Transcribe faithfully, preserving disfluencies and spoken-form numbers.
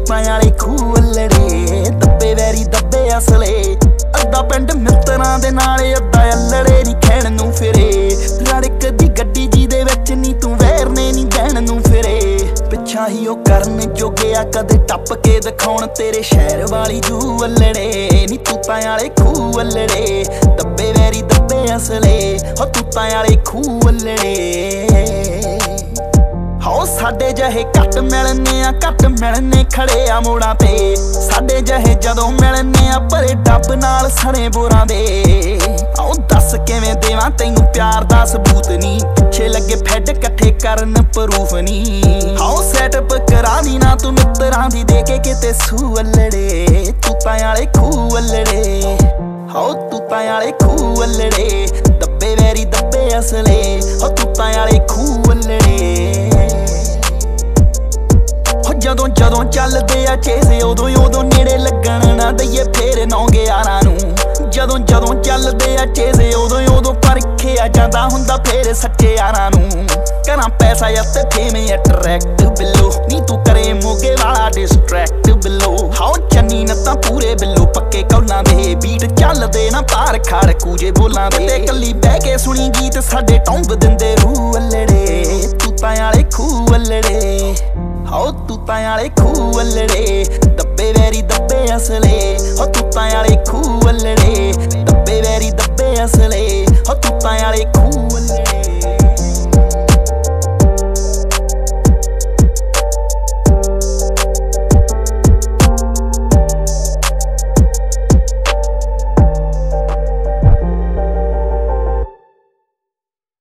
ਤੂਤਾਂ ਵਾਲੇ ਖੂਹ ਅਲੜੇ ਦੱਬੇ ਵੈਰੀ ਦੱਬੇ ਅਸਲੇ ਅੱਧਾ ਪਿੰਡ ਮਿੱਤਰਾਂ ਦੇ ਨਾਲ ਅੱਧਾ ਅਲੜੇ ਨੀ ਖੈਣ ਨੂੰ ਫਿਰੇ ਰੜਕ ਦੀ ਗੱਡੀ ਜੀ ਦੇ ਵਿੱਚ ਨੀ ਤੂੰ ਵੈਰਨੇ ਨੀ ਦੇਣ ਨੂੰ ਫਿਰੇ ਪਿੱਛਾ ਹੀ ਉਹ ਕਰਨ ਜੋਗਿਆ ਕਦੇ ਟੱਪ ਕੇ ਦਿਖਾਉਣ ਤੇਰੇ ਸ਼ਹਿਰ ਵਾਲੀ ਜੂ ਅਲੜੇ ਨੀ ਤੂਤਾਂ ਵਾਲੇ ਖੂਹ ਅਲੜੇ ਦੱਬੇ ਵੈਰੀ ਦੱਬੇ ਅਸਲੇ ਹੋ ਤੂਤਾਂ ਵਾਲੇ ਖੂਹ ਅਲੜੇ ਹੋ ਸਾਡੇ ਜਿਹੇ ਘੱਟ ਮਿਲਨੇ ਆ ਘੱਟ ਮਿਲਨੇ ਖੜੇ ਆ ਮੋੜਾਂ ਤੇ ਸਾਡੇ ਜਿਹੇ ਜਦੋਂ ਮਿਲਨੇ ਆ ਭਰੇ ਡੱਬ ਨਾਲ ਸਣੇ ਬੋਰਾਂ ਦੇ ਆਓ ਦੱਸ ਕਿਵੇਂ ਦੇਵਾਂ ਤੈਨੂੰ ਪਿਆਰ ਦਾ ਸਬੂਤ ਨੀ ਪਿੱਛੇ ਲੱਗੇ ਫੈਡ ਇਕੱਠੇ ਕਰਨ ਪ੍ਰੂਫ ਨੀ ਆਓ ਸੈਟਅਪ ਕਰਾ ਦੀ ਨਾ ਤੂੰ ਮਿੱਤਰਾਂ ਦੀ ਦੇ ਕੇ ਕਿਤੇ ਸੂ ਅਲੜੇ ਤੂਤਾਂ ਵਾਲੇ ਖੂਹ ਅਲੜੇ ਆਓ ਤੂਤਾਂ ਵਾਲੇ ਖੂਹ ਅਲੜੇ ਦੱਬੇ ਵੈਰੀ ਦੱਬੇ ਅਸਲੇ ਹੋ ਤੂਤਾਂ ਵਾਲੇ ਖੂਹ ਅਲੜੇ ਜਦੋਂ ਜਦੋਂ ਚੱਲਦੇ ਆ ਚੇਸੇ ਉਦੋਂ ਉਦੋਂ ਨੇੜੇ ਲੱਗਣ ਨਾ ਦਈਏ ਫੇਰ ਨੌ ਗਿਆਰਾਂ ਨੂੰ ਜਦੋਂ ਜਦੋਂ ਚੱਲਦੇ ਆ ਚੇਸੇ ਉਦੋਂ ਉਦੋਂ ਪਰਖਿਆ ਜਾਂਦਾ ਹੁੰਦਾ ਫੇਰ ਸੱਚੇ ਯਾਰਾਂ ਨੂੰ ਕਰਾਂ ਪੈਸਾ ਯਾਰ ਫੇਮੇ ਅਟਰੈਕਟ ਬਿੱਲੋ ਨੀ ਤੂੰ ਕਰੇ ਮੋਗੇ ਵਾਲਾ ਡਿਸਟਰੈਕਟ ਬਿੱਲੋ ਹਾਓ ਚੰਨੀ ਨਾ ਤਾਂ ਪੂਰੇ ਬਿੱਲੋ ਪੱਕੇ ਕੌਲਾਂ ਦੇ ਬੀਟ ਚੱਲਦੇ ਨਾ ਪਾਰ ਖਾੜ ਕੂਜੇ ਬੋਲਾਂ ਦੇ ਤੇ ਕੱਲੀ ਬਹਿ ਕੇ ਸੁਣੀ ਗੀਤ ਸਾਡੇ ਟੌਂਬ ਦਿੰਦੇ ਰੂਹ ਅਲੜੇ ਤੂਤਾਂ ਵਾਲੇ ਖੂਹ ਅਲੜੇ ਹੋ ਤੂਤਾਂ ਵਾਲੇ ਖੂਹ ਅਲੜੇ ਦੱਬੇ ਵੈਰੀ ਦੱਬੇ ਅਸਲੇ ਹੋ ਤੂਤਾਂ ਵਾਲੇ ਖੂਹ ਅਲੜੇ ਦੱਬੇ ਵੈਰੀ ਦੱਬੇ ਅਸਲੇ ਹੋ ਤੂਤਾਂ ਵਾਲੇ ਖੂਹ ਅਲੜੇ।